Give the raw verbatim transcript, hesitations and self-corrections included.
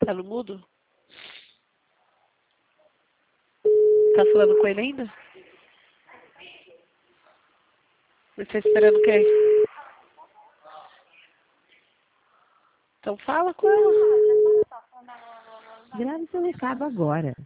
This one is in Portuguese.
Tá no mudo? Tá falando com ele ainda? Você tá esperando quem? Então fala com ela. Grave seu recado agora.